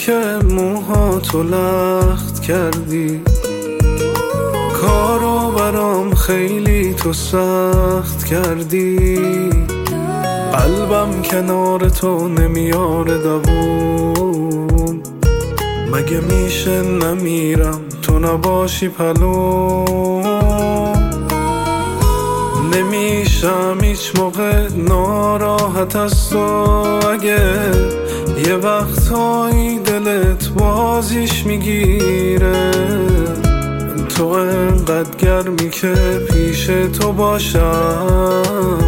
که موهاتو لخت کردی، کارو برام خیلی تو سخت کردی. قلبم کنار تو نمیاره دووم، مگه میشه نمیرم تو نباشی پلوم. نمیشم هیچ موقع ناراحت از تو، اگه یه وقتهایی دلت بازیش میگیره. تو انقدر گرمی که پیش تو باشم،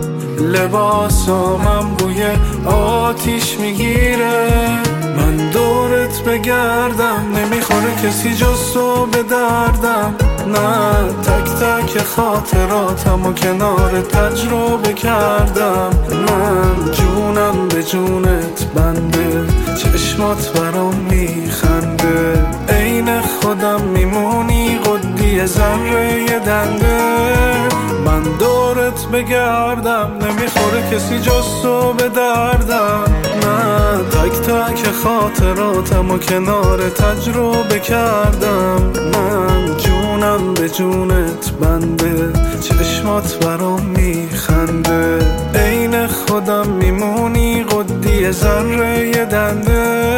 لباسامم بوی آتیش میگیره. من دورت بگردم نمیخوره کسی جز تو به دردم، نه تک تک خاطراتم و کنار تجربه کردم. من جونم به جونت بنده، چشمات برام میخنده، عین خودم میمونی قدی ذره دنده. من دورت بگردم نمیخوره کسی جز تو به دردم، نه تک تک خاطراتم و کنار تجربه کردم. من جونم به جونت بنده، چشمات برام میخنده، عین خودم میمونی قدی ذره دنده.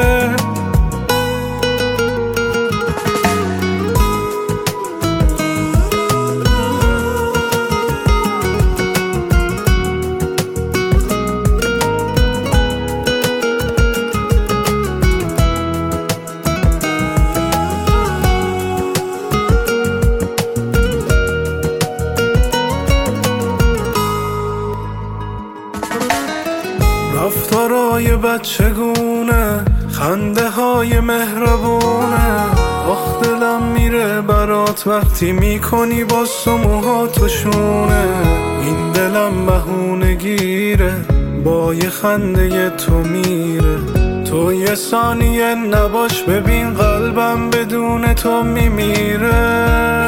رفتارای بچگونه، خنده های مهربونه، آخ دلم میره برات وقتی میکنی با موهاتو شونه. این دلم بهونه گیره با یه خنده تو میره، تو یه ثانیه نباش ببین قلبم بدون تو میمیره.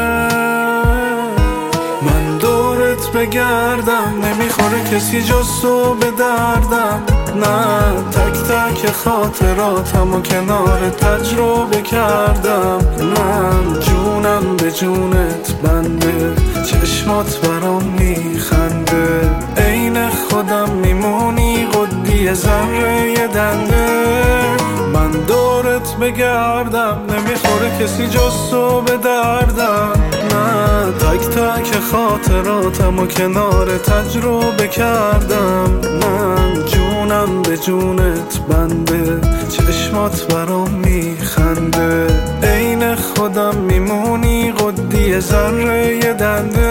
من دورت بگردم نمیخوره کسی جز تو به دردم، نه تک تک خاطراتم و کنار تجربه کردم. من جونم به جونت بنده، چشمات برام میخنده، عین خودم میمونی قدی ذره دنده. من دورت بگردم نمیخوره کسی جز تو به دردم، نه تک تک خاطراتم و کنار تجربه کردم. من جونم به جونت بنده، چشمات برام میخنده، عین خودم میمونی قدی ذره دنده.